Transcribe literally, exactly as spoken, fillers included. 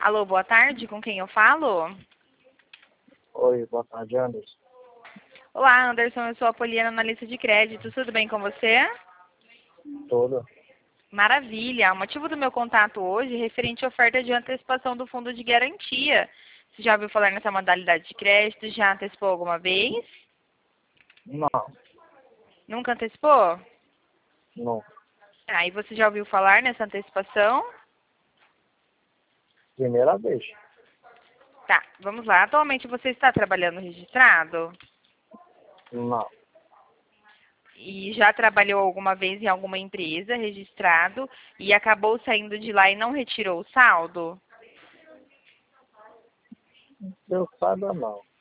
Alô, boa tarde, com quem eu falo? Oi, boa tarde, Anderson. Olá, Anderson, eu sou a Poliana, analista de crédito. Tudo bem com você? Tudo? Maravilha. O motivo do meu contato hoje é referente à oferta de antecipação do fundo de garantia. Você já ouviu falar nessa modalidade de crédito? Já antecipou alguma vez? Não, Nunca antecipou? não. Ah, e você já ouviu falar nessa antecipação? Primeira vez. Tá, vamos lá. Atualmente você está trabalhando registrado? Não. E já trabalhou alguma vez em alguma empresa registrado e acabou saindo de lá e não retirou o saldo? Eu saiba, não.